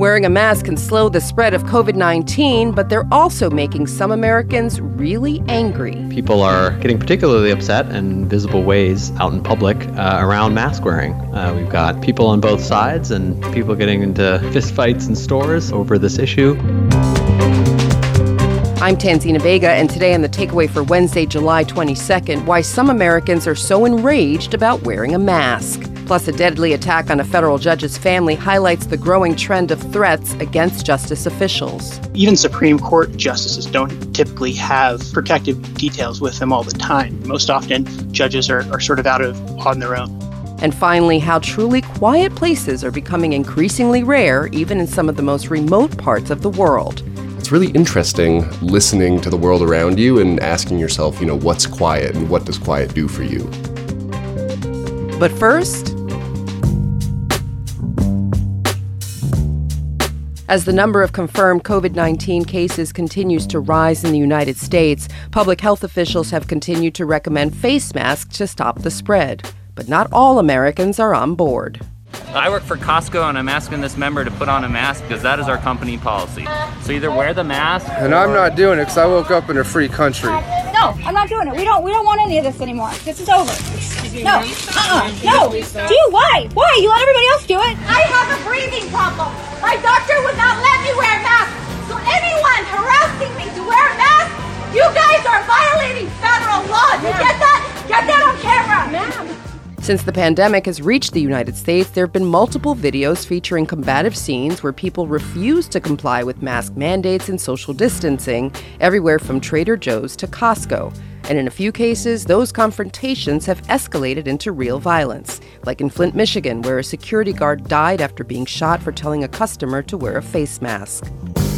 Wearing a mask can slow the spread of COVID-19, but they're also making some Americans really angry. People are getting particularly upset in visible ways out in public around mask wearing. We've got people on both sides and people getting into fistfights in stores over this issue. I'm Tanzina Vega, and today on The Takeaway for Wednesday, July 22nd, why some Americans are so enraged about wearing a mask. Plus, a deadly attack on a federal judge's family highlights the growing trend of threats against justice officials. Even Supreme Court justices don't typically have protective details with them all the time. Most often, judges are sort of on their own. And finally, how truly quiet places are becoming increasingly rare, even in some of the most remote parts of the world. It's really interesting listening to the world around you and asking yourself, what's quiet and what does quiet do for you? But first, as the number of confirmed COVID-19 cases continues to rise in the United States, public health officials have continued to recommend face masks to stop the spread. But not all Americans are on board. I work for Costco and I'm asking this member to put on a mask because that is our company policy. So either wear the mask And I'm not doing it because I woke up in a free country. No, I'm not doing it. We don't want any of this anymore. This is over. No. No. Do you? Why? Why? You let everybody else do it. I have a breathing problem. My doctor would not let me wear a mask. So anyone harassing me to wear a mask, you guys are violating federal law. You get that? Get that on camera. Ma'am. Since the pandemic has reached the United States, there have been multiple videos featuring combative scenes where people refuse to comply with mask mandates and social distancing, everywhere from Trader Joe's to Costco. And in a few cases, those confrontations have escalated into real violence, like in Flint, Michigan, where a security guard died after being shot for telling a customer to wear a face mask.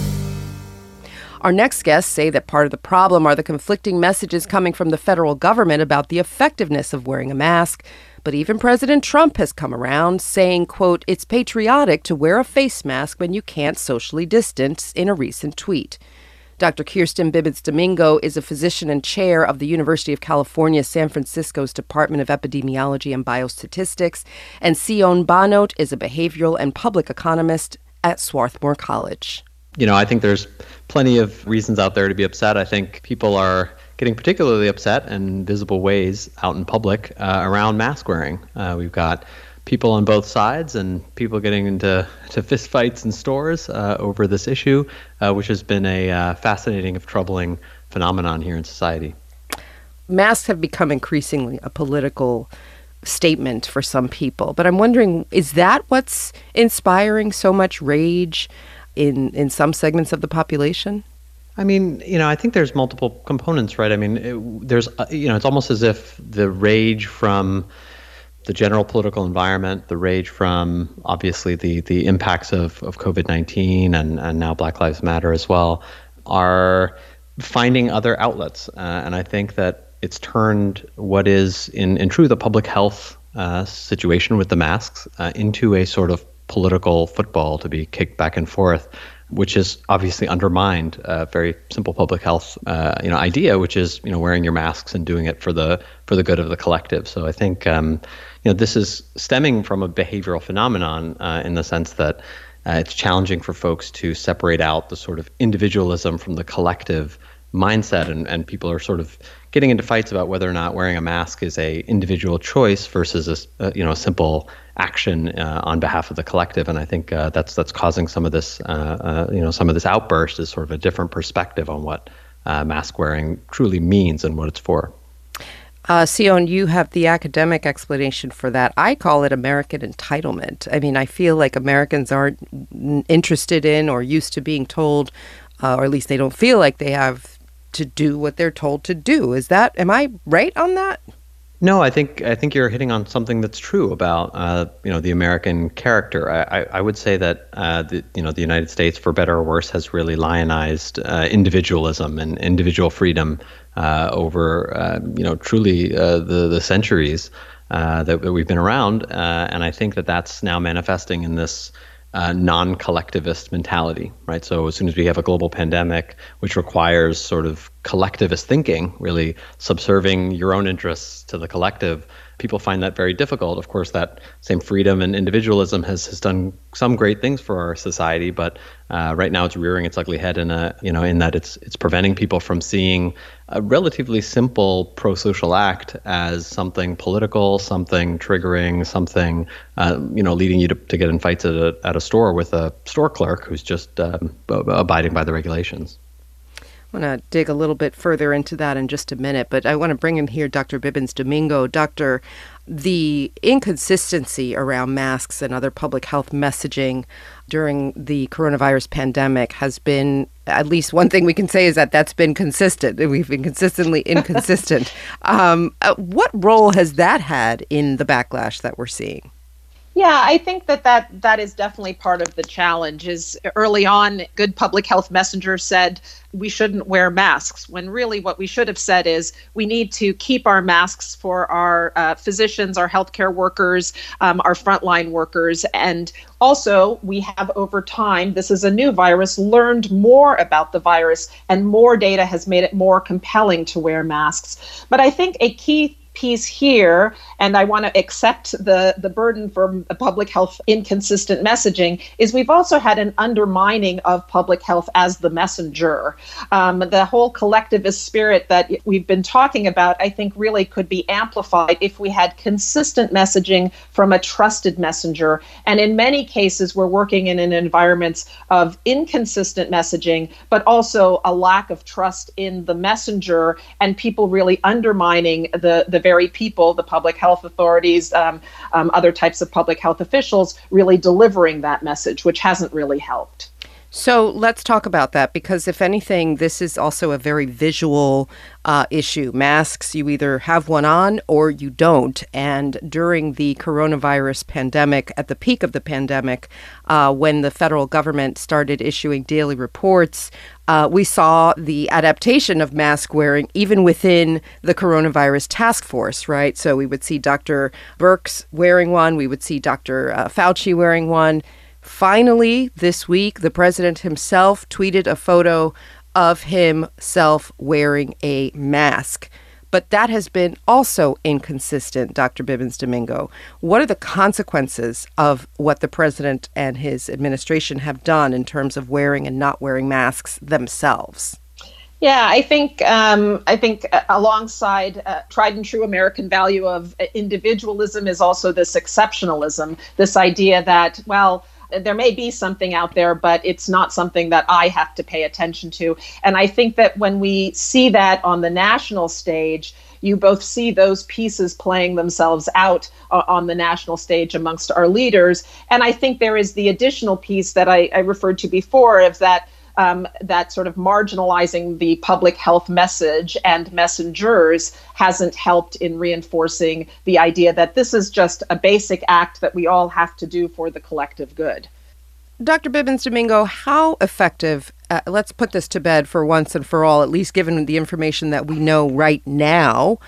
Our next guests say that part of the problem are the conflicting messages coming from the federal government about the effectiveness of wearing a mask. But even President Trump has come around, saying, quote, "It's patriotic to wear a face mask when you can't socially distance," in a recent tweet. Dr. Kirsten Bibbitt-Domingo is a physician and chair of the University of California, San Francisco's Department of Epidemiology and Biostatistics, and Sion Banote is a behavioral and public economist at Swarthmore College. I think there's plenty of reasons out there to be upset. I think people are getting particularly upset in visible ways out in public around mask wearing. We've got people on both sides and people getting into fistfights in stores over this issue, which has been a fascinating and troubling phenomenon here in society. Masks have become increasingly a political statement for some people, but I'm wondering, is that what's inspiring so much rage in some segments of the population? I mean, I think there's multiple components, right? I mean, it's almost as if the rage from the general political environment, the rage from obviously the impacts of COVID-19 and now Black Lives Matter as well, are finding other outlets. And I think that it's turned what is in truth a public health situation with the masks into a sort of political football to be kicked back and forth, which has obviously undermined a very simple public health idea, which is wearing your masks and doing it for the good of the collective. So I think this is stemming from a behavioral phenomenon in the sense that it's challenging for folks to separate out the sort of individualism from the collective mindset, and people are sort of getting into fights about whether or not wearing a mask is a individual choice versus a simple action on behalf of the collective. And I think that's causing some of this outburst is sort of a different perspective on what mask wearing truly means and what it's for. Sion, you have the academic explanation for that. I call it American entitlement. I mean, I feel like Americans aren't interested in or used to being told, or at least they don't feel like they have to do what they're told to do. Am I right on that? No, I think you're hitting on something that's true about the American character. I would say that the United States, for better or worse, has really lionized individualism and individual freedom over truly the centuries that we've been around, and I think that that's now manifesting in this non-collectivist mentality, right? So as soon as we have a global pandemic, which requires sort of collectivist thinking, really subserving your own interests to the collective, people find that very difficult. Of course, that same freedom and individualism has done some great things for our society, but right now it's rearing its ugly head in that it's preventing people from seeing a relatively simple pro-social act as something political, something triggering, something leading you to get in fights at a store with a store clerk who's just abiding by the regulations. I want to dig a little bit further into that in just a minute, but I want to bring in here Dr. Bibbins-Domingo. Doctor, the inconsistency around masks and other public health messaging during the coronavirus pandemic has been, at least one thing we can say is that that's been consistent. We've been consistently inconsistent. What role has that had in the backlash that we're seeing? Yeah, I think that is definitely part of the challenge. Is early on, good public health messengers said we shouldn't wear masks, when really what we should have said is we need to keep our masks for our physicians, our healthcare workers, our frontline workers. And also, we have over time, this is a new virus, learned more about the virus, and more data has made it more compelling to wear masks. But I think a key piece here, and I want to accept the burden for public health inconsistent messaging, is we've also had an undermining of public health as the messenger. The whole collectivist spirit that we've been talking about, I think really could be amplified if we had consistent messaging from a trusted messenger. And in many cases, we're working in an environment of inconsistent messaging, but also a lack of trust in the messenger and people really undermining the very people, the public health authorities, other types of public health officials, really delivering that message, which hasn't really helped. So let's talk about that, because if anything, this is also a very visual issue. Masks, you either have one on or you don't. And during the coronavirus pandemic, at the peak of the pandemic, when the federal government started issuing daily reports, we saw the adaptation of mask wearing even within the coronavirus task force, right? So we would see Dr. Birx wearing one. We would see Dr. Fauci wearing one. Finally, this week, the president himself tweeted a photo of himself wearing a mask. But that has been also inconsistent, Dr. Bibbins-Domingo. What are the consequences of what the president and his administration have done in terms of wearing and not wearing masks themselves? Yeah, I think alongside tried and true American value of individualism is also this exceptionalism, this idea that, well, there may be something out there, but it's not something that I have to pay attention to. And I think that when we see that on the national stage, you both see those pieces playing themselves out on the national stage amongst our leaders. And I think there is the additional piece that I referred to before of that sort of marginalizing the public health message and messengers hasn't helped in reinforcing the idea that this is just a basic act that we all have to do for the collective good. Dr. Bibbins-Domingo, how effective, let's put this to bed for once and for all, at least given the information that we know right now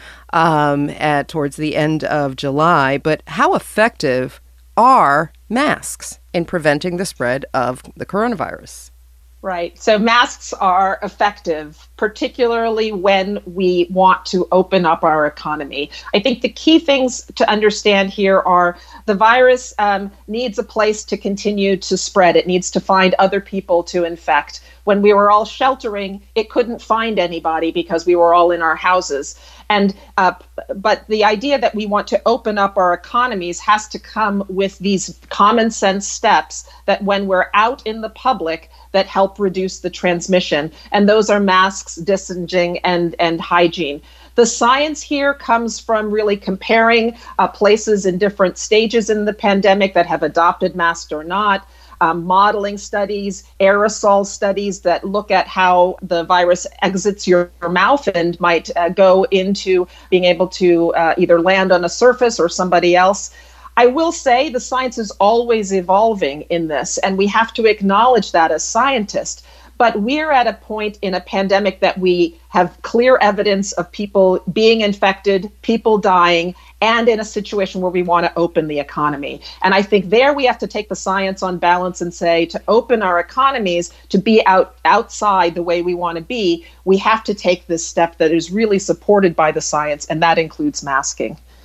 towards the end of July, but how effective are masks in preventing the spread of the coronavirus? Right. So masks are effective, particularly when we want to open up our economy. I think the key things to understand here are the virus needs a place to continue to spread. It needs to find other people to infect. When we were all sheltering, it couldn't find anybody because we were all in our houses. And but the idea that we want to open up our economies has to come with these common sense steps that when we're out in the public that help reduce the transmission. And those are masks, distancing, and hygiene. The science here comes from really comparing places in different stages in the pandemic that have adopted masks or not. Modeling studies, aerosol studies that look at how the virus exits your mouth and might go into being able to either land on a surface or somebody else. I will say the science is always evolving in this, and we have to acknowledge that as scientists. But we're at a point in a pandemic that we have clear evidence of people being infected, people dying, and in a situation where we want to open the economy. And I think there we have to take the science on balance and say to open our economies, to be outside the way we want to be, we have to take this step that is really supported by the science, and that includes masking.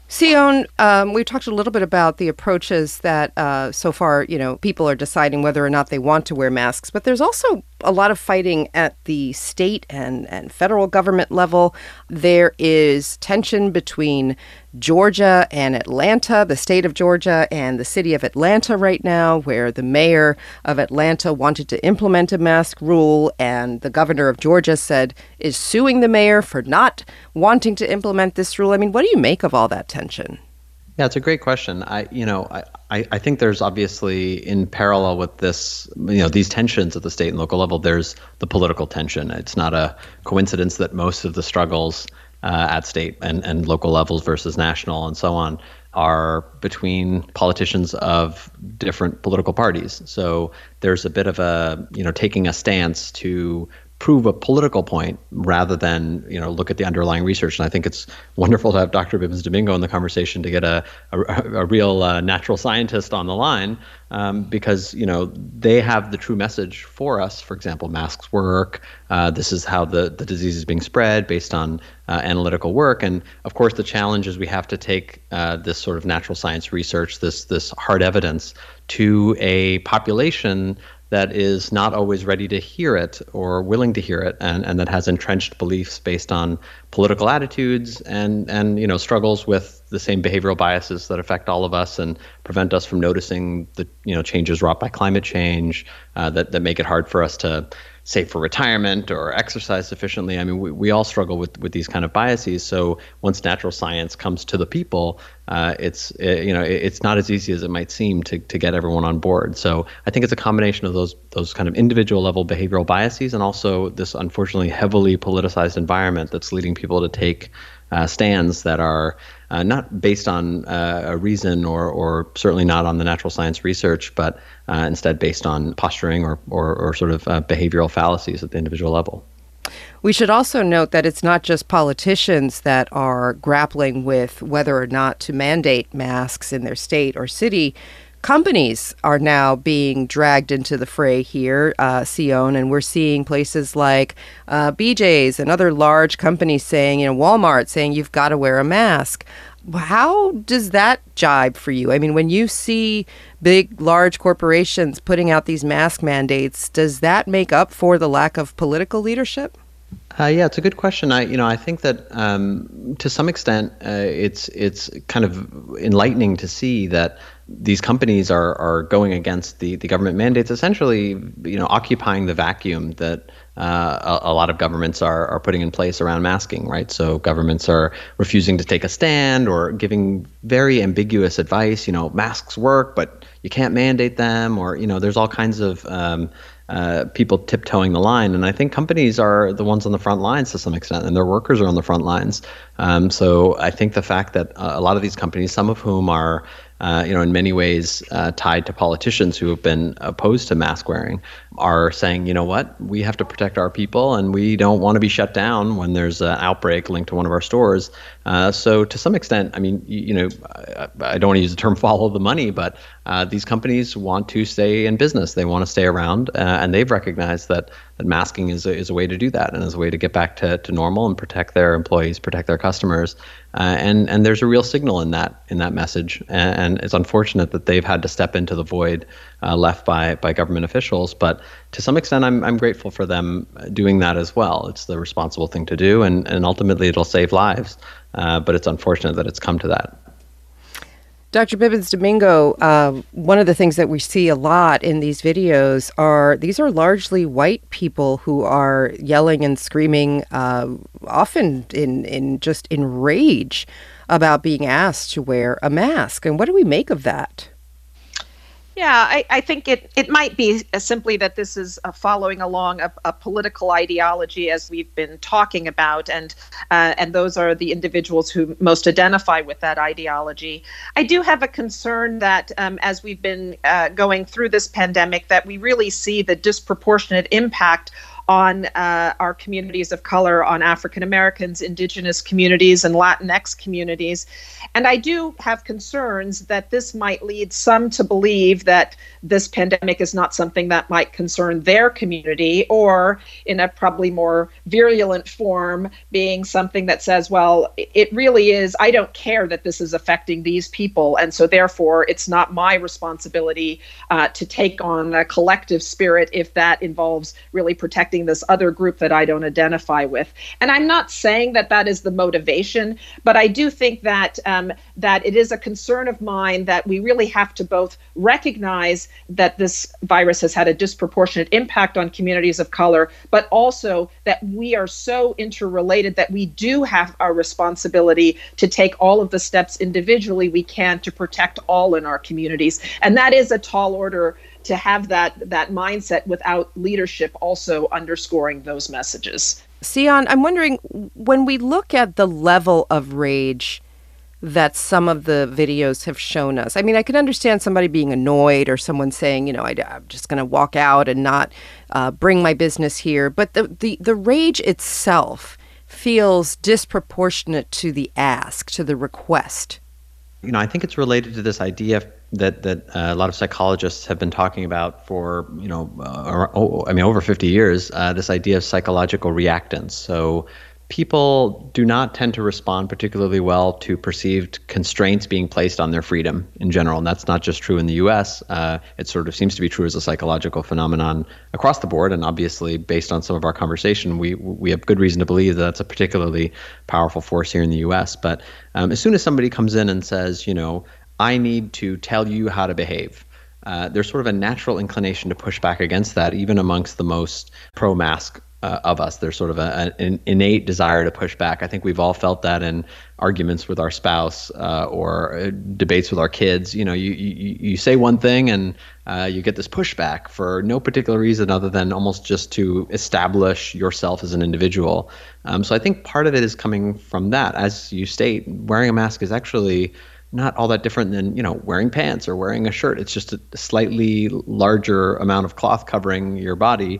Sion, we talked a little bit about the approaches that so far, people are deciding whether or not they want to wear masks. But there's also a lot of fighting at the state and federal government level. There is tension between Georgia and Atlanta, the state of Georgia and the city of Atlanta right now, where the mayor of Atlanta wanted to implement a mask rule, and the governor of Georgia is suing the mayor for not wanting to implement this rule. I mean, what do you make of all that tension? Yeah, it's a great question. I think there's obviously, in parallel with this, these tensions at the state and local level, there's the political tension. It's not a coincidence that most of the struggles at state and local levels versus national and so on are between politicians of different political parties. So there's a bit of a, taking a stance to prove a political point rather than, look at the underlying research. And I think it's wonderful to have Dr. Bibbins-Domingo in the conversation to get a real natural scientist on the line because, they have the true message for us. For example, masks work. This is how the disease is being spread based on analytical work. And of course, the challenge is we have to take this sort of natural science research, this hard evidence, to a population that is not always ready to hear it or willing to hear it, and that has entrenched beliefs based on political attitudes and struggles with the same behavioral biases that affect all of us and prevent us from noticing the changes wrought by climate change that make it hard for us to save for retirement or exercise sufficiently. I mean, we all struggle with these kind of biases. So once natural science comes to the people, it's not as easy as it might seem to get everyone on board. So I think it's a combination of those kind of individual level behavioral biases and also this unfortunately heavily politicized environment that's leading people to take stands that are not based on a reason or certainly not on the natural science research, but instead based on posturing or sort of behavioral fallacies at the individual level. We should also note that it's not just politicians that are grappling with whether or not to mandate masks in their state or city. Companies are now being dragged into the fray here, Sion, and we're seeing places like BJ's and other large companies saying, Walmart saying you've got to wear a mask. How does that jibe for you? I mean, when you see big, large corporations putting out these mask mandates, does that make up for the lack of political leadership? Yeah, it's a good question. I think that to some extent it's kind of enlightening to see that these companies are going against the government mandates, essentially, occupying the vacuum that a lot of governments are putting in place around masking, right? So governments are refusing to take a stand or giving very ambiguous advice. Masks work, but you can't mandate them, or there's all kinds of people tiptoeing the line. And I think companies are the ones on the front lines to some extent, and their workers are on the front lines. So I think the fact that a lot of these companies, some of whom are in many ways tied to politicians who have been opposed to mask wearing, are saying, what, we have to protect our people and we don't want to be shut down when there's an outbreak linked to one of our stores. So to some extent, I mean, I don't want to use the term follow the money, but these companies want to stay in business. They want to stay around, and they've recognized that masking is a way to do that and is a way to get back to normal and protect their employees, protect their customers. And there's a real signal in that message. And it's unfortunate that they've had to step into the void left by government officials. But to some extent, I'm grateful for them doing that as well. It's the responsible thing to do, and ultimately it'll save lives. But it's unfortunate that it's come to that. Dr. Bibbins-Domingo, one of the things that we see a lot in these videos these are largely white people who are yelling and screaming, often in rage about being asked to wear a mask. And what do we make of that? Yeah, I think it might be simply that this is following along a political ideology, as we've been talking about, and those are the individuals who most identify with that ideology. I do have a concern that as we've been going through this pandemic, that we really see the disproportionate impact on our communities of color, on African Americans, Indigenous communities, and Latinx communities. And I do have concerns that this might lead some to believe that this pandemic is not something that might concern their community, or in a probably more virulent form, being something that says, well, it really is, I don't care that this is affecting these people, and so therefore it's not my responsibility to take on a collective spirit if that involves really protecting this other group that I don't identify with. And I'm not saying that that is the motivation, but I do think that that it is a concern of mine that we really have to both recognize that this virus has had a disproportionate impact on communities of color, but also that we are so interrelated that we do have our responsibility to take all of the steps individually we can to protect all in our communities. And that is a tall order to have that mindset without leadership also underscoring those messages. Sion, I'm wondering, when we look at the level of rage that some of the videos have shown us, I mean, I can understand somebody being annoyed or someone saying, I'm just going to walk out and not bring my business here. But the rage itself feels disproportionate to the ask, to the request. I think it's related to this idea that a lot of psychologists have been talking about for, over 50 years, this idea of psychological reactance. So people do not tend to respond particularly well to perceived constraints being placed on their freedom in general. And that's not just true in the U.S. It sort of seems to be true as a psychological phenomenon across the board. And obviously, based on some of our conversation, we have good reason to believe that that's a particularly powerful force here in the U.S. But as soon as somebody comes in and says, I need to tell you how to behave, there's sort of a natural inclination to push back against that, even amongst the most pro-mask of us. There's sort of an innate desire to push back. I think we've all felt that in arguments with our spouse or debates with our kids. You say one thing and you get this pushback for no particular reason other than almost just to establish yourself as an individual. So I think part of it is coming from that. As you state, wearing a mask is actually not all that different than, wearing pants or wearing a shirt. It's just a slightly larger amount of cloth covering your body.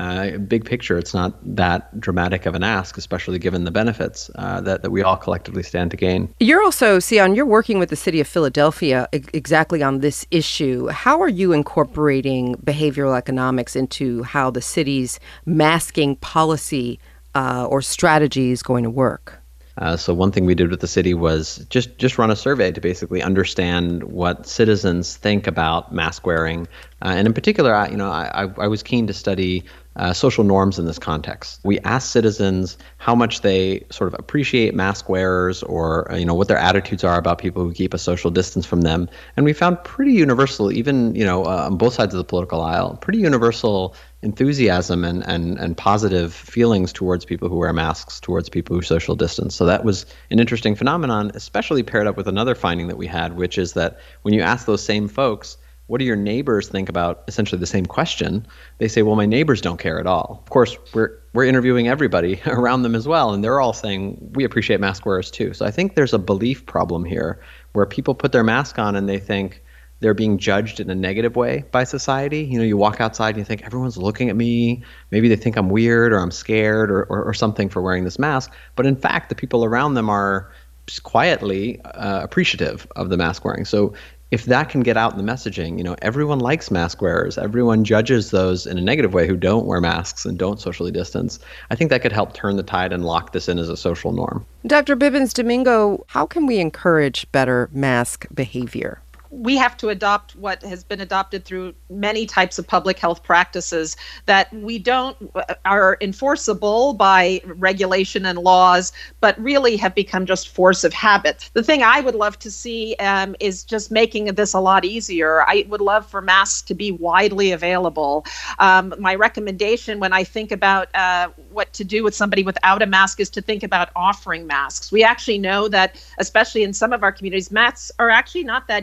Big picture, it's not that dramatic of an ask, especially given the benefits that we all collectively stand to gain. You're also, Sion, you're working with the city of Philadelphia exactly on this issue. How are you incorporating behavioral economics into how the city's masking policy or strategy is going to work? So one thing we did with the city was just run a survey to basically understand what citizens think about mask wearing. And in particular, I was keen to study social norms in this context. We asked citizens how much they sort of appreciate mask wearers or, what their attitudes are about people who keep a social distance from them. And we found pretty universal, even, on both sides of the political aisle, pretty universal enthusiasm and positive feelings towards people who wear masks, towards people who social distance. So that was an interesting phenomenon, especially paired up with another finding that we had, which is that when you ask those same folks, what do your neighbors think about essentially the same question? They say, well, my neighbors don't care at all. Of course, we're interviewing everybody around them as well, and they're all saying, we appreciate mask wearers too. So I think there's a belief problem here where people put their mask on and they think they're being judged in a negative way by society. You walk outside and you think, everyone's looking at me. Maybe they think I'm weird or I'm scared or something for wearing this mask. But in fact, the people around them are just quietly appreciative of the mask wearing. So if that can get out in the messaging, everyone likes mask wearers. Everyone judges those in a negative way who don't wear masks and don't socially distance. I think that could help turn the tide and lock this in as a social norm. Dr. Bibbins-Domingo, how can we encourage better mask behavior? We have to adopt what has been adopted through many types of public health practices that are enforceable by regulation and laws, but really have become just force of habit. The thing I would love to see is just making this a lot easier. I would love for masks to be widely available. My recommendation when I think about what to do with somebody without a mask is to think about offering masks. We actually know that, especially in some of our communities, masks are actually not that easy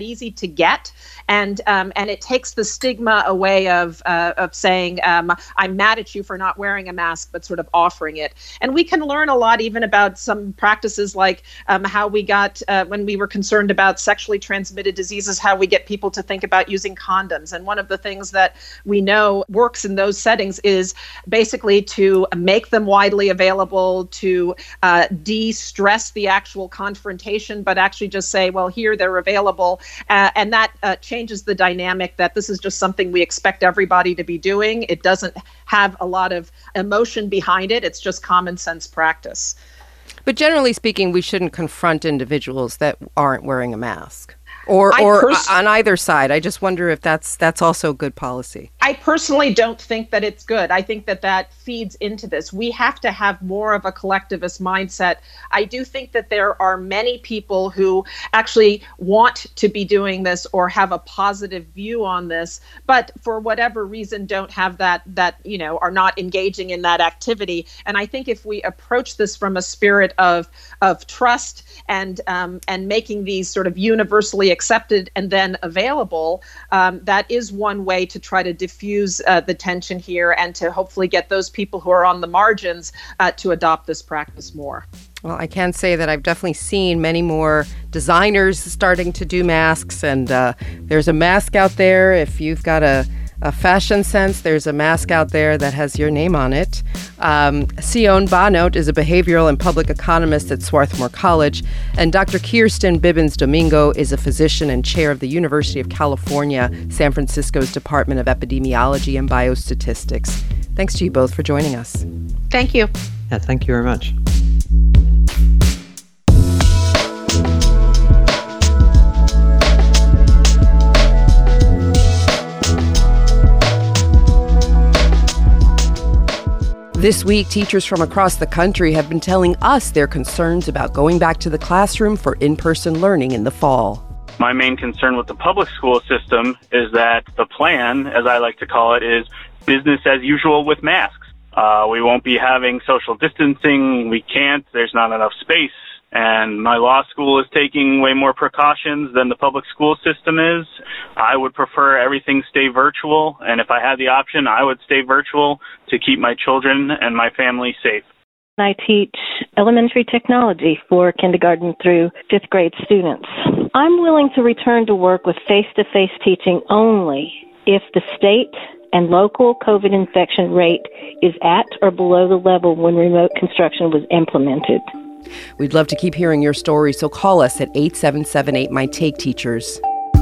to get. And it takes the stigma away of saying, I'm mad at you for not wearing a mask, but sort of offering it. And we can learn a lot even about some practices like how we got, when we were concerned about sexually transmitted diseases, how we get people to think about using condoms. And one of the things that we know works in those settings is basically to make them widely available, to de-stress the actual confrontation, but actually just say, well, here they're available. And that changes the dynamic that this is just something we expect everybody to be doing. It doesn't have a lot of emotion behind it. It's just common sense practice. But generally speaking, we shouldn't confront individuals that aren't wearing a mask. Or on either side. I just wonder if that's also good policy. I personally don't think that it's good. I think that feeds into this. We have to have more of a collectivist mindset. I do think that there are many people who actually want to be doing this or have a positive view on this, but for whatever reason don't have that are not engaging in that activity. And I think if we approach this from a spirit of trust and making these sort of universally accepted and then available, that is one way to try to diffuse the tension here and to hopefully get those people who are on the margins to adopt this practice more. Well, I can say that I've definitely seen many more designers starting to do masks, and there's a mask out there. If you've got a fashion sense, there's a mask out there that has your name on it. Sion Bonnote is a behavioral and public economist at Swarthmore College, and Dr. Kirsten Bibbins-Domingo is a physician and chair of the University of California, San Francisco's Department of Epidemiology and Biostatistics. Thanks to you both for joining us. Thank you. Yeah, thank you very much. This week, teachers from across the country have been telling us their concerns about going back to the classroom for in-person learning in the fall. My main concern with the public school system is that the plan, as I like to call it, is business as usual with masks. We won't be having social distancing. We can't. There's not enough space. And my law school is taking way more precautions than the public school system is. I would prefer everything stay virtual. And if I had the option, I would stay virtual to keep my children and my family safe. I teach elementary technology for kindergarten through fifth grade students. I'm willing to return to work with face-to-face teaching only if the state and local COVID infection rate is at or below the level when remote construction was implemented. We'd love to keep hearing your story, so call us at 8778-MY-TAKE-TEACHERS.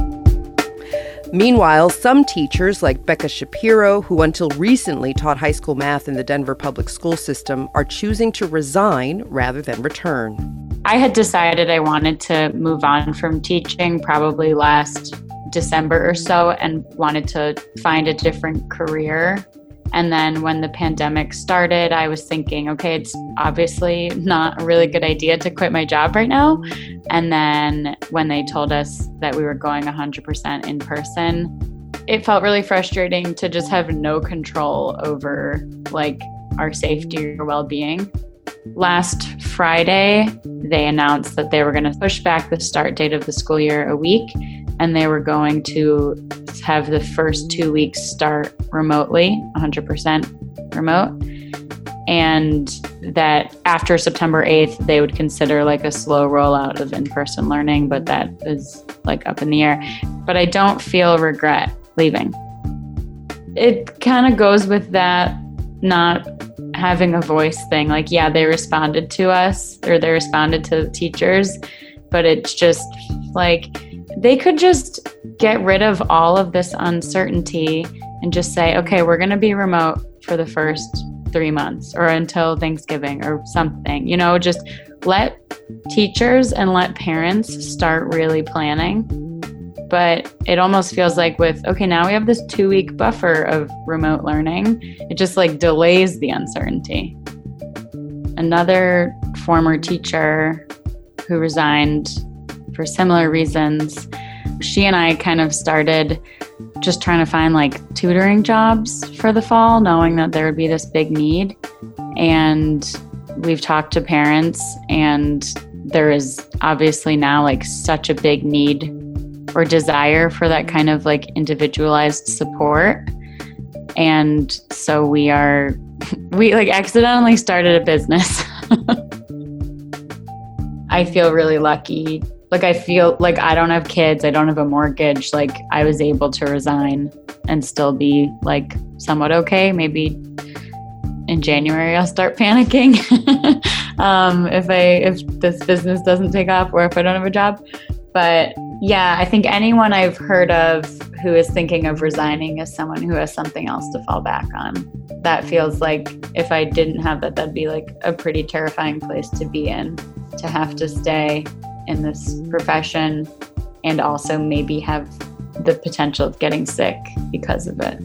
Meanwhile, some teachers, like Becca Shapiro, who until recently taught high school math in the Denver public school system, are choosing to resign rather than return. I had decided I wanted to move on from teaching probably last December or so and wanted to find a different career. And then when the pandemic started, I was thinking, okay, it's obviously not a really good idea to quit my job right now. And then when they told us that we were going 100% in person, it felt really frustrating to just have no control over our safety or well-being. Last Friday, they announced that they were going to push back the start date of the school year a week, and they were going to have the first 2 weeks start remotely, 100% remote, and that after September 8th, they would consider a slow rollout of in-person learning, but that is up in the air. But I don't feel regret leaving. It kind of goes with that not having a voice thing. They responded to us, or they responded to the teachers, but it's just they could just get rid of all of this uncertainty and just say, okay, we're going to be remote for the first 3 months or until Thanksgiving or something, just let teachers and let parents start really planning. But it almost feels okay, now we have this 2-week buffer of remote learning. It just delays the uncertainty. Another former teacher who resigned for similar reasons, she and I kind of started just trying to find tutoring jobs for the fall, knowing that there would be this big need. And we've talked to parents, and there is obviously now such a big need or desire for that kind of like individualized support. And so we like accidentally started a business. I feel really lucky. Like, I feel like I don't have kids. I don't have a mortgage. Like, I was able to resign and still be like somewhat okay. Maybe in January I'll start panicking if this business doesn't take off or if I don't have a job. But yeah, I think anyone I've heard of who is thinking of resigning is someone who has something else to fall back on. That feels like if I didn't have that, that'd be like a pretty terrifying place to be in, to have to stay in this profession and also maybe have the potential of getting sick because of it.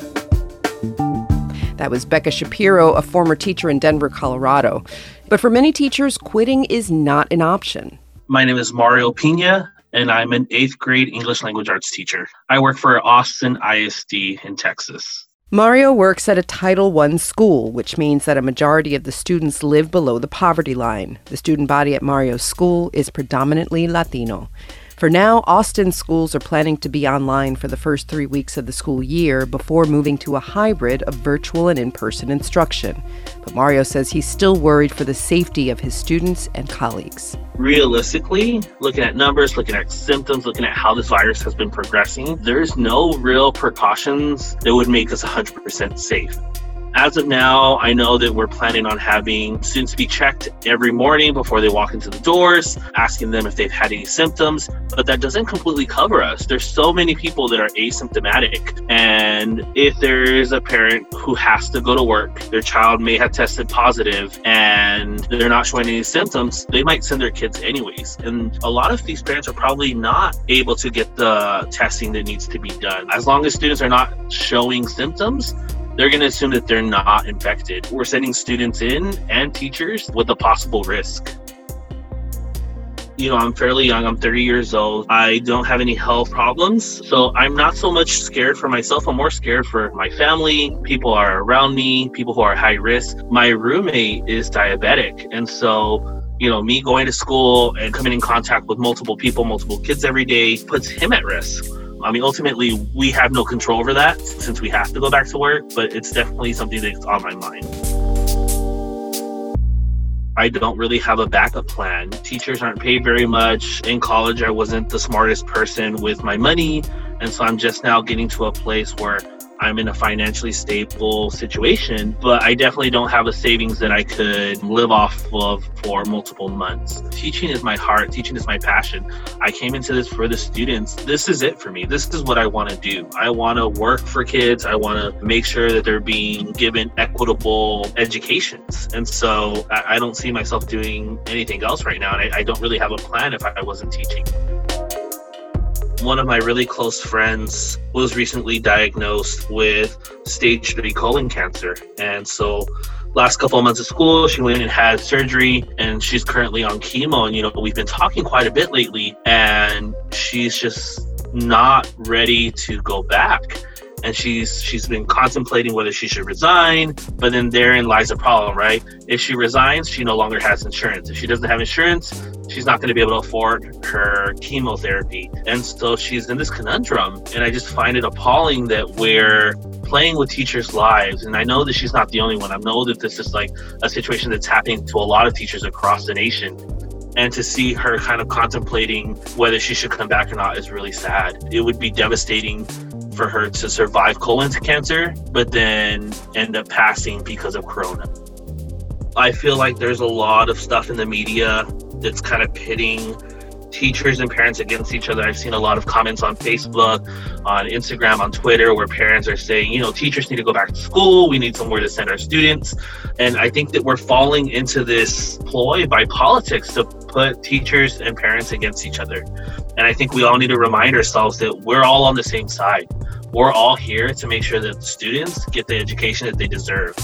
That was Becca Shapiro, a former teacher in Denver, Colorado. But for many teachers, quitting is not an option. My name is Mario Pina, and I'm an 8th grade English language arts teacher. I work for Austin ISD in Texas. Mario works at a Title I school, which means that a majority of the students live below the poverty line. The student body at Mario's school is predominantly Latino. For now, Austin schools are planning to be online for the first 3 weeks of the school year before moving to a hybrid of virtual and in-person instruction. But Mario says he's still worried for the safety of his students and colleagues. Realistically, looking at numbers, looking at symptoms, looking at how this virus has been progressing, there's no real precautions that would make us 100% safe. As of now, I know that we're planning on having students be checked every morning before they walk into the doors, asking them if they've had any symptoms, but that doesn't completely cover us. There's so many people that are asymptomatic, and if there's a parent who has to go to work, their child may have tested positive and they're not showing any symptoms, they might send their kids anyways. And a lot of these parents are probably not able to get the testing that needs to be done. As long as students are not showing symptoms, they're going to assume that they're not infected. We're sending students in and teachers with a possible risk. You know, I'm fairly young. I'm 30 years old. I don't have any health problems. So I'm not so much scared for myself. I'm more scared for my family, people are around me, people who are high risk. My roommate is diabetic. And so, you know, me going to school and coming in contact with multiple people, multiple kids every day puts him at risk. I mean, ultimately, we have no control over that since we have to go back to work, but it's definitely something that's on my mind. I don't really have a backup plan. Teachers aren't paid very much. In college, I wasn't the smartest person with my money, and so I'm just now getting to a place where I'm in a financially stable situation, but I definitely don't have a savings that I could live off of for multiple months. Teaching is my heart. Teaching is my passion. I came into this for the students. This is it for me. This is what I want to do. I want to work for kids. I want to make sure that they're being given equitable educations. And so I don't see myself doing anything else right now. And I don't really have a plan if I wasn't teaching. One of my really close friends was recently diagnosed with stage 3 colon cancer. And so last couple of months of school, she went and had surgery and she's currently on chemo. And, you know, we've been talking quite a bit lately and she's just not ready to go back. And she's been contemplating whether she should resign, but then therein lies a problem, right? If she resigns, she no longer has insurance. If she doesn't have insurance, she's not going to be able to afford her chemotherapy. And so she's in this conundrum. And I just find it appalling that we're playing with teachers' lives. And I know that she's not the only one. I know that this is like a situation that's happening to a lot of teachers across the nation. And to see her kind of contemplating whether she should come back or not is really sad. It would be devastating for her to survive colon cancer, but then end up passing because of corona. I feel like there's a lot of stuff in the media that's kind of pitting teachers and parents against each other. I've seen a lot of comments on Facebook, on Instagram, on Twitter, where parents are saying, you know, teachers need to go back to school. We need somewhere to send our students. And I think that we're falling into this ploy by politics to put teachers and parents against each other. And I think we all need to remind ourselves that we're all on the same side. We're all here to make sure that the students get the education that they deserve.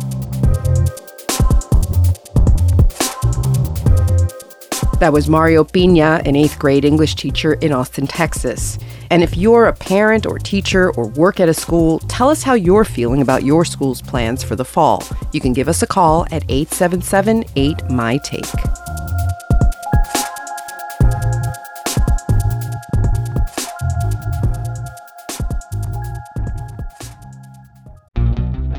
That was Mario Pina, an 8th grade English teacher in Austin, Texas. And if you're a parent or teacher or work at a school, tell us how you're feeling about your school's plans for the fall. You can give us a call at 877-8-MY-TAKE.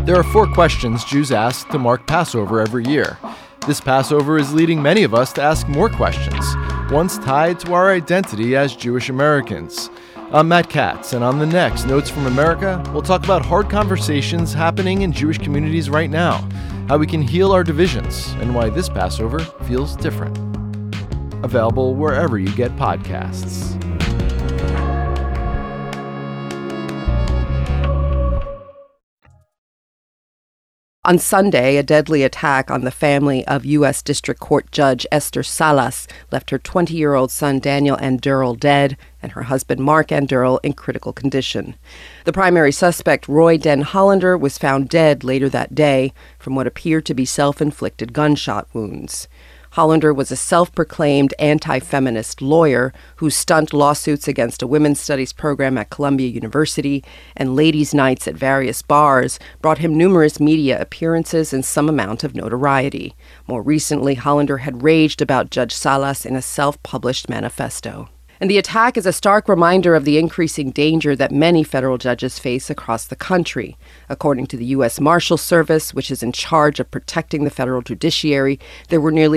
There are 4 questions Jews ask to mark Passover every year. This Passover is leading many of us to ask more questions, ones tied to our identity as Jewish Americans. I'm Matt Katz, and on the next Notes from America, we'll talk about hard conversations happening in Jewish communities right now, how we can heal our divisions, and why this Passover feels different. Available wherever you get podcasts. On Sunday, a deadly attack on the family of U.S. District Court Judge Esther Salas left her 20-year-old son Daniel Anderl dead and her husband Mark Anderl in critical condition. The primary suspect, Roy Den Hollander, was found dead later that day from what appeared to be self-inflicted gunshot wounds. Hollander was a self-proclaimed anti-feminist lawyer who stunt lawsuits against a women's studies program at Columbia University and ladies' nights at various bars brought him numerous media appearances and some amount of notoriety. More recently, Hollander had raged about Judge Salas in a self-published manifesto. And the attack is a stark reminder of the increasing danger that many federal judges face across the country. According to the U.S. Marshals Service, which is in charge of protecting the federal judiciary, there were nearly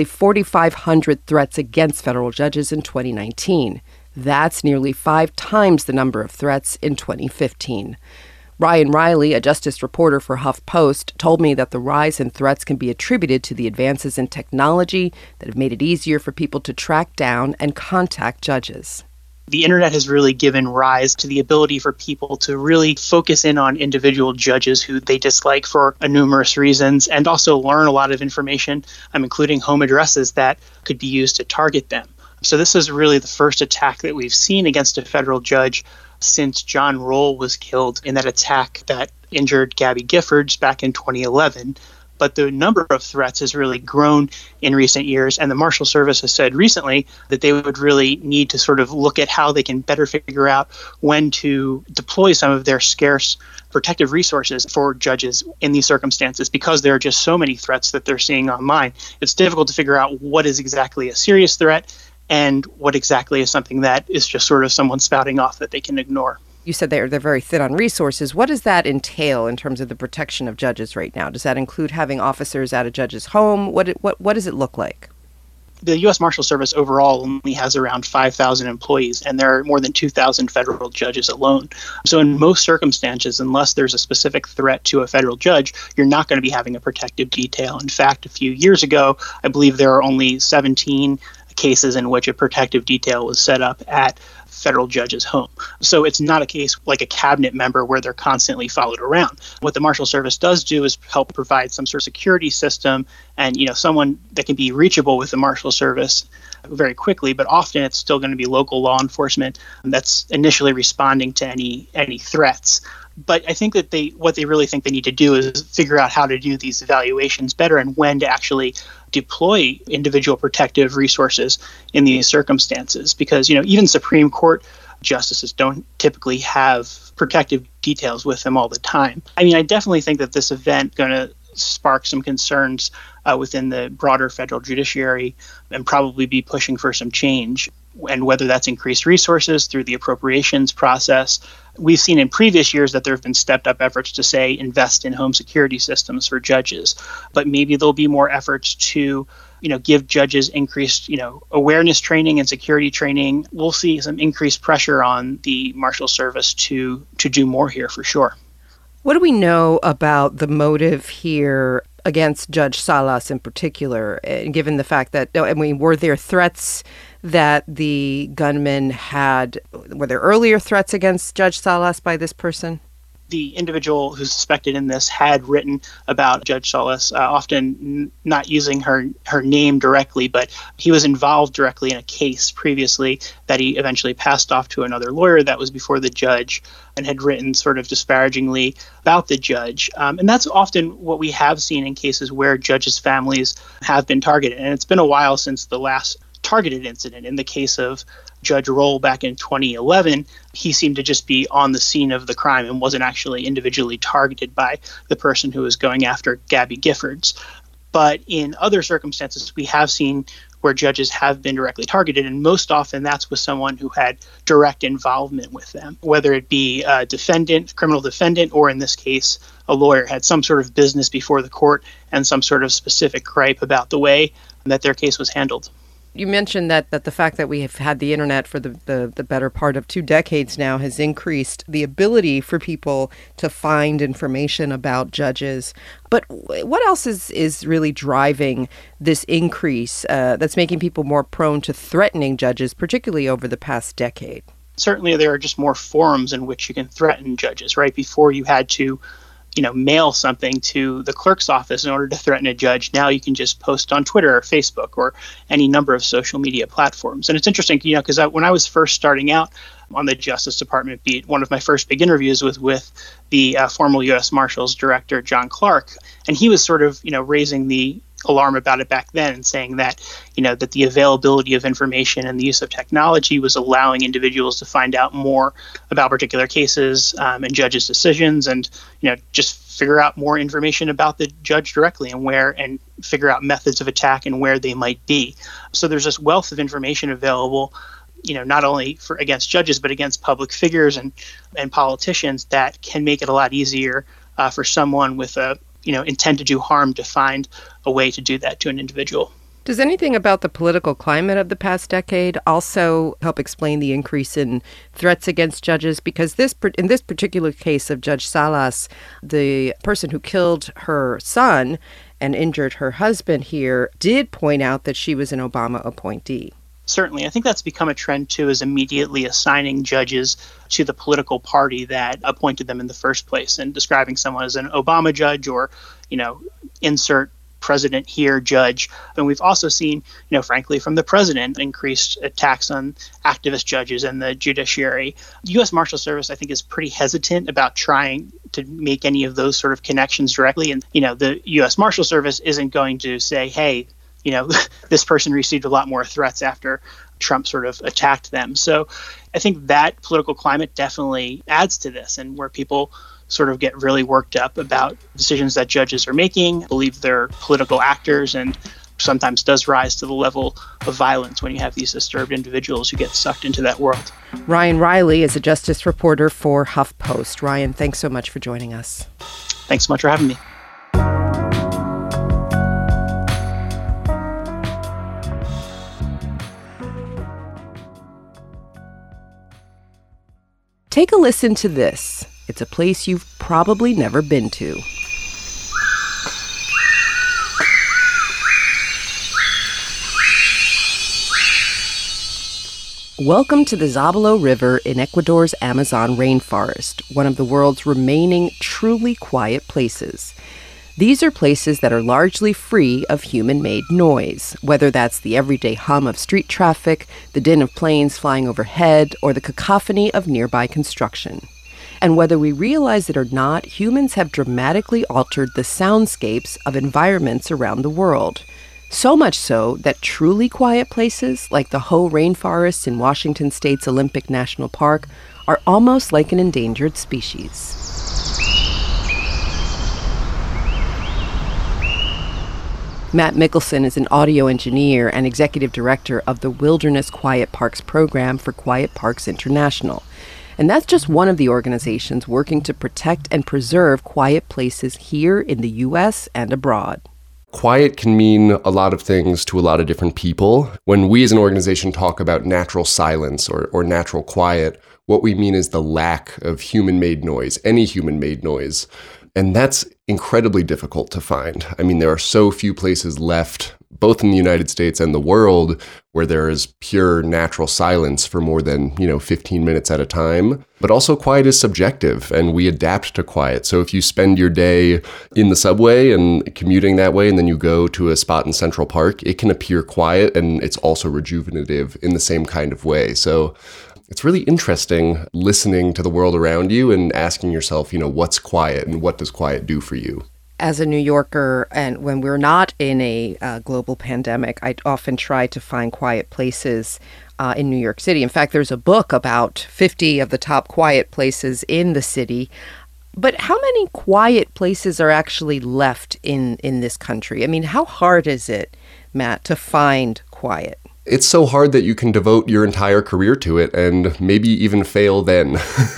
4,500 threats against federal judges in 2019. That's nearly 5 times the number of threats in 2015. Ryan Riley, a justice reporter for HuffPost, told me that the rise in threats can be attributed to the advances in technology that have made it easier for people to track down and contact judges. The internet has really given rise to the ability for people to really focus in on individual judges who they dislike for numerous reasons and also learn a lot of information, including home addresses that could be used to target them. So this is really the first attack that we've seen against a federal judge since John Roll was killed in that attack that injured Gabby Giffords back in 2011. But the number of threats has really grown in recent years, and the Marshal Service has said recently that they would really need to sort of look at how they can better figure out when to deploy some of their scarce protective resources for judges in these circumstances, because there are just so many threats that they're seeing online. It's difficult to figure out what is exactly a serious threat and what exactly is something that is just sort of someone spouting off that they can ignore. You said they're very thin on resources. What does that entail in terms of the protection of judges right now? Does that include having officers at a judge's home? What does it look like? The U.S. Marshal Service overall only has around 5,000 employees, and there are more than 2,000 federal judges alone. So in most circumstances, unless there's a specific threat to a federal judge, you're not going to be having a protective detail. In fact, a few years ago, I believe there are only 17 cases in which a protective detail was set up at federal judge's home. So it's not a case like a cabinet member where they're constantly followed around. What the Marshal Service does do is help provide some sort of security system and, someone that can be reachable with the Marshal Service very quickly, but often it's still going to be local law enforcement that's initially responding to any threats. But I think that what they really think they need to do is figure out how to do these evaluations better and when to actually deploy individual protective resources in these circumstances. Because, even Supreme Court justices don't typically have protective details with them all the time. I definitely think that this event is going to spark some concerns within the broader federal judiciary and probably be pushing for some change. And whether that's increased resources through the appropriations process. We've seen in previous years that there have been stepped up efforts to, say, invest in home security systems for judges. But maybe there'll be more efforts to, give judges increased, awareness training and security training. We'll see some increased pressure on the Marshal Service to do more here for sure. What do we know about the motive here against Judge Salas in particular, given the fact that, were there threats that the gunman had? Were there earlier threats against Judge Salas by this person? The individual who's suspected in this had written about Judge Salas, often not using her name directly, but he was involved directly in a case previously that he eventually passed off to another lawyer that was before the judge and had written sort of disparagingly about the judge. And that's often what we have seen in cases where judges' families have been targeted. And it's been a while since the last targeted incident. In the case of Judge Roll back in 2011, he seemed to just be on the scene of the crime and wasn't actually individually targeted by the person who was going after Gabby Giffords. But in other circumstances, we have seen where judges have been directly targeted. And most often that's with someone who had direct involvement with them, whether it be a defendant, criminal defendant, or in this case, a lawyer had some sort of business before the court and some sort of specific gripe about the way that their case was handled. You mentioned that the fact that we have had the internet for the better part of 2 decades now has increased the ability for people to find information about judges. But what else is really driving this increase that's making people more prone to threatening judges, particularly over the past decade? Certainly there are just more forums in which you can threaten judges, right? Before you had to mail something to the clerk's office in order to threaten a judge. Now you can just post on Twitter or Facebook or any number of social media platforms. And it's interesting, because when I was first starting out on the Justice Department beat, one of my first big interviews was with the former U.S. Marshals Director, John Clark. And he was sort of, raising the alarm about it back then and saying that, that the availability of information and the use of technology was allowing individuals to find out more about particular cases and judges' decisions and, just figure out more information about the judge directly and figure out methods of attack and where they might be. So there's this wealth of information available, not only against judges, but against public figures and politicians that can make it a lot easier for someone with a intent to do harm to find a way to do that to an individual. Does anything about the political climate of the past decade also help explain the increase in threats against judges? Because in this particular case of Judge Salas, the person who killed her son and injured her husband here did point out that she was an Obama appointee. Certainly. I think that's become a trend, too, is immediately assigning judges to the political party that appointed them in the first place and describing someone as an Obama judge or, insert president here judge. And we've also seen, frankly, from the president, increased attacks on activist judges and the judiciary. The U.S. Marshal Service, I think, is pretty hesitant about trying to make any of those sort of connections directly. And, the U.S. Marshal Service isn't going to say, hey, this person received a lot more threats after Trump sort of attacked them. So I think that political climate definitely adds to this, and where people sort of get really worked up about decisions that judges are making, believe they're political actors, and sometimes does rise to the level of violence when you have these disturbed individuals who get sucked into that world. Ryan Riley is a justice reporter for HuffPost. Ryan, thanks so much for joining us. Thanks so much for having me. Take a listen to this. It's a place you've probably never been to. Welcome to the Zabalo River in Ecuador's Amazon rainforest, one of the world's remaining truly quiet places. These are places that are largely free of human-made noise, whether that's the everyday hum of street traffic, the din of planes flying overhead, or the cacophony of nearby construction. And whether we realize it or not, humans have dramatically altered the soundscapes of environments around the world. So much so that truly quiet places, like the Hoh Rainforest in Washington State's Olympic National Park, are almost like an endangered species. Matt Mickelson is an audio engineer and executive director of the Wilderness Quiet Parks program for Quiet Parks International. And that's just one of the organizations working to protect and preserve quiet places here in the U.S. and abroad. Quiet can mean a lot of things to a lot of different people. When we as an organization talk about natural silence or natural quiet, what we mean is the lack of human-made noise, any human-made noise. And that's incredibly difficult to find. I mean, there are so few places left, both in the United States and the world, where there is pure natural silence for more than, 15 minutes at a time. But also quiet is subjective, and we adapt to quiet. So if you spend your day in the subway and commuting that way, and then you go to a spot in Central Park, it can appear quiet, and it's also rejuvenative in the same kind of way. So it's really interesting listening to the world around you and asking yourself, what's quiet and what does quiet do for you? As a New Yorker, and when we're not in a global pandemic, I often try to find quiet places in New York City. In fact, there's a book about 50 of the top quiet places in the city. But how many quiet places are actually left in this country? I mean, how hard is it, Matt, to find quiet? It's so hard that you can devote your entire career to it and maybe even fail then.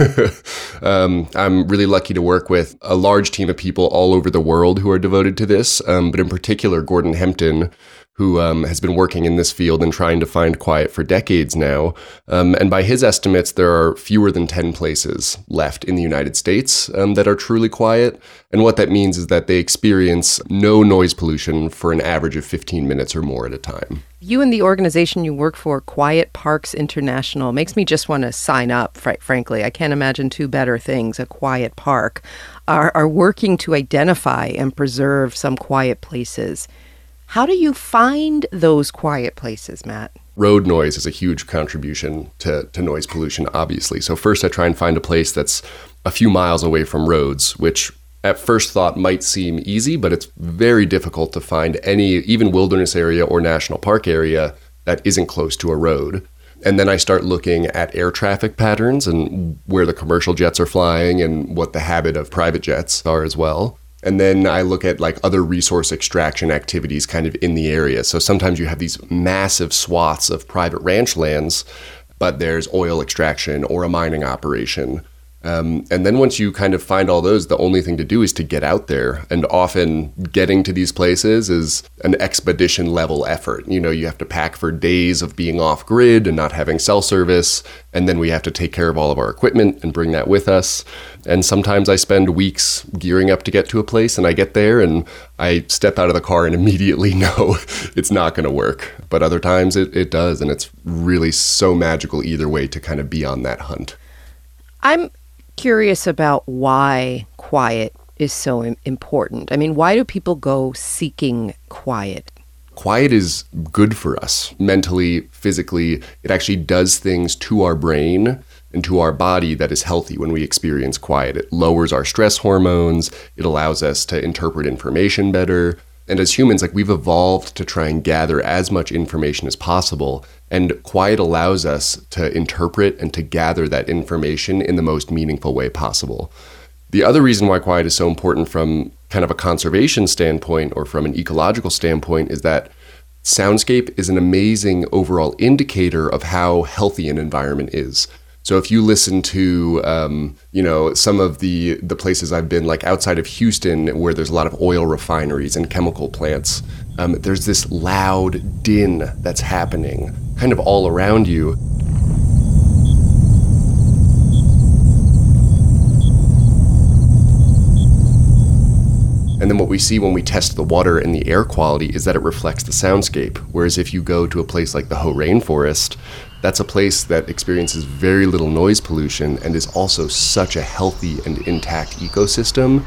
I'm really lucky to work with a large team of people all over the world who are devoted to this, but in particular, Gordon Hempton, who has been working in this field and trying to find quiet for decades now. And by his estimates, there are fewer than 10 places left in the United States that are truly quiet. And what that means is that they experience no noise pollution for an average of 15 minutes or more at a time. You and the organization you work for, Quiet Parks International, makes me just want to sign up, frankly. I can't imagine two better things. A quiet park are working to identify and preserve some quiet places. How do you find those quiet places, Matt? Road noise is a huge contribution to noise pollution, obviously. So first I try and find a place that's a few miles away from roads, which at first thought might seem easy, but it's very difficult to find any, even wilderness area or national park area that isn't close to a road. And then I start looking at air traffic patterns and where the commercial jets are flying and what the habit of private jets are as well. And then I look at like other resource extraction activities kind of in the area. So sometimes you have these massive swaths of private ranch lands, but there's oil extraction or a mining operation. And then once you kind of find all those, the only thing to do is to get out there. And often getting to these places is an expedition level effort. You know, you have to pack for days of being off grid and not having cell service. And then we have to take care of all of our equipment and bring that with us. And sometimes I spend weeks gearing up to get to a place, and I get there and I step out of the car and immediately know it's not going to work. But other times it does. And it's really so magical either way to kind of be on that hunt. I'm curious about why quiet is so important. I mean, why do people go seeking quiet? Quiet is good for us mentally, physically. It actually does things to our brain and to our body that is healthy when we experience quiet. It lowers our stress hormones. It allows us to interpret information better. And as humans, like, we've evolved to try and gather as much information as possible. And quiet allows us to interpret and to gather that information in the most meaningful way possible. The other reason why quiet is so important from kind of a conservation standpoint or from an ecological standpoint is that soundscape is an amazing overall indicator of how healthy an environment is. So if you listen to, some of the places I've been, like outside of Houston, where there's a lot of oil refineries and chemical plants, there's this loud din that's happening kind of all around you. And then what we see when we test the water and the air quality is that it reflects the soundscape. Whereas if you go to a place like the Hoh Rainforest, that's a place that experiences very little noise pollution and is also such a healthy and intact ecosystem.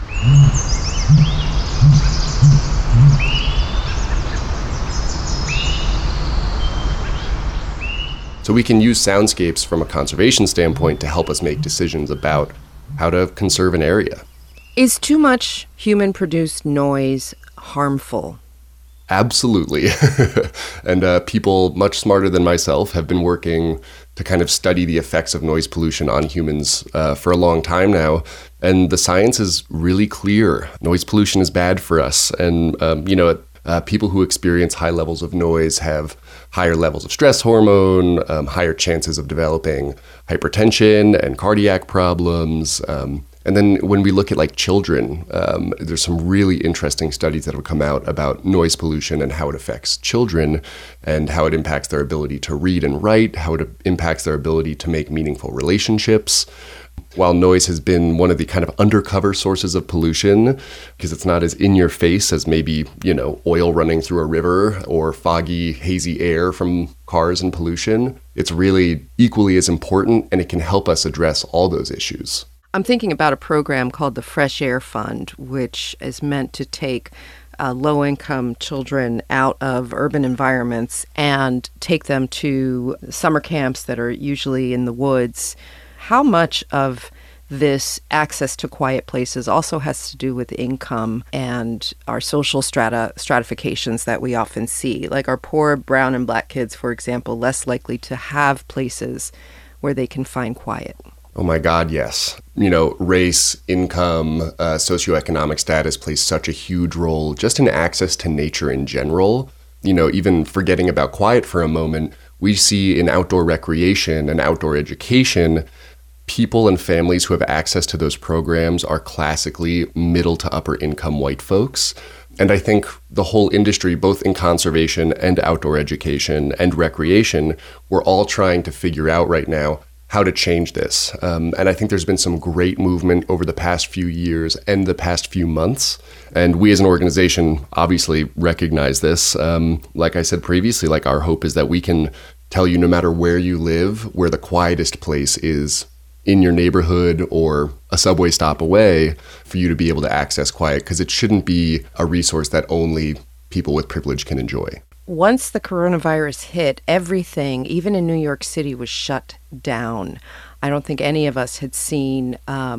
So we can use soundscapes from a conservation standpoint to help us make decisions about how to conserve an area. Is too much human-produced noise harmful? Absolutely. And people much smarter than myself have been working to kind of study the effects of noise pollution on humans for a long time now. And the science is really clear. Noise pollution is bad for us. And, people who experience high levels of noise have higher levels of stress hormone, higher chances of developing hypertension and cardiac problems. And then when we look at like children, there's some really interesting studies that have come out about noise pollution and how it affects children and how it impacts their ability to read and write, how it impacts their ability to make meaningful relationships. While noise has been one of the kind of undercover sources of pollution, because it's not as in your face as maybe, oil running through a river or foggy, hazy air from cars and pollution, it's really equally as important, and it can help us address all those issues. I'm thinking about a program called the Fresh Air Fund, which is meant to take low-income children out of urban environments and take them to summer camps that are usually in the woods. How much of this access to quiet places also has to do with income and our social stratifications that we often see? Like, are poor brown and black kids, for example, less likely to have places where they can find quiet? Oh my God, yes. Race, income, socioeconomic status plays such a huge role just in access to nature in general. even forgetting about quiet for a moment, we see in outdoor recreation and outdoor education, people and families who have access to those programs are classically middle to upper income white folks. And I think the whole industry, both in conservation and outdoor education and recreation, we're all trying to figure out right now how to change this. And I think there's been some great movement over the past few years and the past few months. And we as an organization obviously recognize this. Like I said previously, like our hope is that we can tell you no matter where you live, where the quietest place is in your neighborhood or a subway stop away for you to be able to access quiet, because it shouldn't be a resource that only people with privilege can enjoy. Once the coronavirus hit, everything, even in New York City, was shut down. I don't think any of us had seen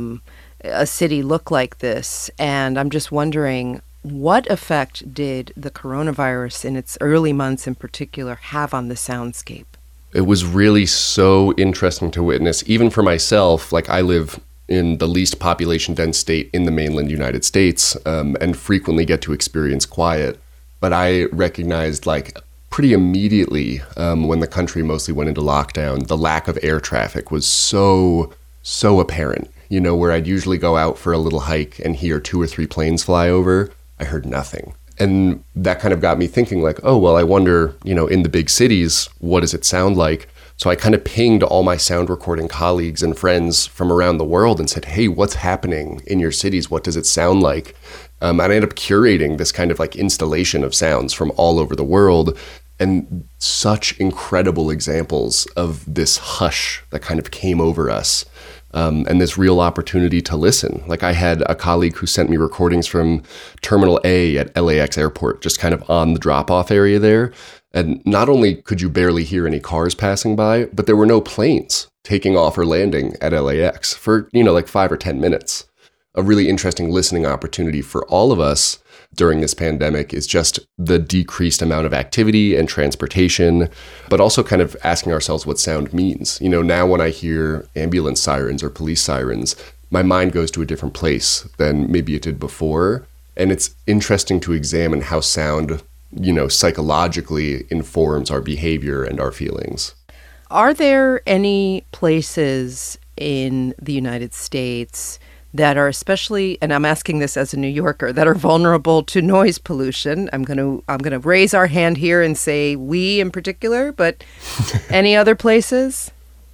a city look like this. And I'm just wondering, what effect did the coronavirus in its early months in particular have on the soundscape? It was really so interesting to witness, even for myself. Like, I live in the least population dense state in the mainland United States, and frequently get to experience quiet. But I recognized, like, pretty immediately when the country mostly went into lockdown, the lack of air traffic was so apparent. Where I'd usually go out for a little hike and hear 2 or 3 planes fly over, I heard nothing. And that kind of got me thinking, like, oh, well, I wonder, in the big cities, what does it sound like? So I kind of pinged all my sound recording colleagues and friends from around the world and said, hey, what's happening in your cities? What does it sound like? And I ended up curating this kind of like installation of sounds from all over the world, and such incredible examples of this hush that kind of came over us. And this real opportunity to listen. Like, I had a colleague who sent me recordings from Terminal A at LAX airport, just kind of on the drop-off area there. And not only could you barely hear any cars passing by, but there were no planes taking off or landing at LAX for, like 5 or 10 minutes. A really interesting listening opportunity for all of us during this pandemic is just the decreased amount of activity and transportation, but also kind of asking ourselves what sound means. Now when I hear ambulance sirens or police sirens, my mind goes to a different place than maybe it did before. And it's interesting to examine how sound, psychologically informs our behavior and our feelings. Are there any places in the United States that are especially, and I'm asking this as a New Yorker, that are vulnerable to noise pollution? I'm going to raise our hand here and say we in particular, but any other places?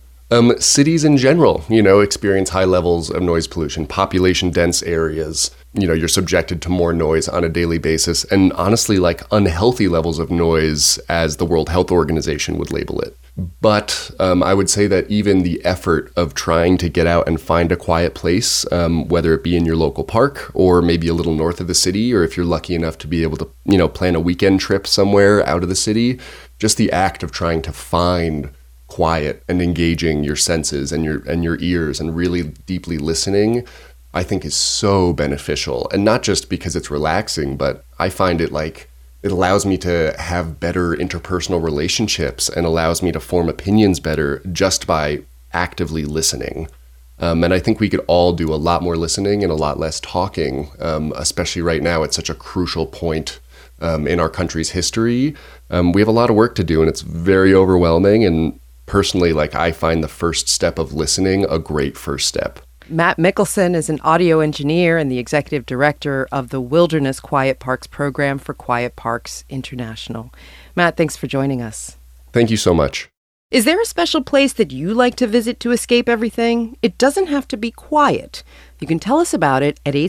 Cities in general, experience high levels of noise pollution. Population dense areas, you're subjected to more noise on a daily basis, and honestly, like unhealthy levels of noise, as the World Health Organization would label it. But I would say that even the effort of trying to get out and find a quiet place, whether it be in your local park or maybe a little north of the city, or if you're lucky enough to be able to, plan a weekend trip somewhere out of the city, just the act of trying to find quiet and engaging your senses and your ears and really deeply listening, I think is so beneficial. And not just because it's relaxing, but I find it like it allows me to have better interpersonal relationships and allows me to form opinions better just by actively listening. And I think we could all do a lot more listening and a lot less talking, especially right now at such a crucial point in our country's history. We have a lot of work to do, and it's very overwhelming. And personally, like, I find the first step of listening a great first step. Matt Mickelson is an audio engineer and the executive director of the Wilderness Quiet Parks program for Quiet Parks International. Matt, thanks for joining us. Thank you so much. Is there a special place that you like to visit to escape everything? It doesn't have to be quiet. You can tell us about it at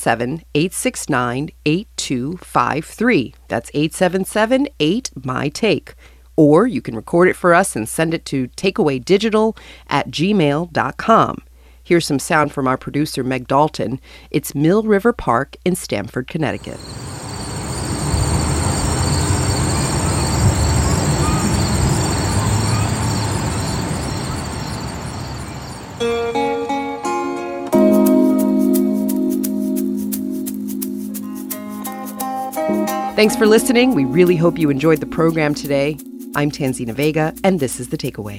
877-869-8253. That's 877-8-MY-TAKE. Or you can record it for us and send it to takeawaydigital@gmail.com. Here's some sound from our producer, Meg Dalton. It's Mill River Park in Stamford, Connecticut. Thanks for listening. We really hope you enjoyed the program today. I'm Tanzina Vega, and this is The Takeaway.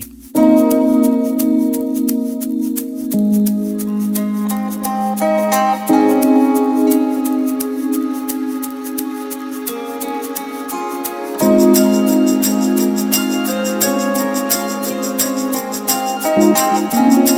Thank you.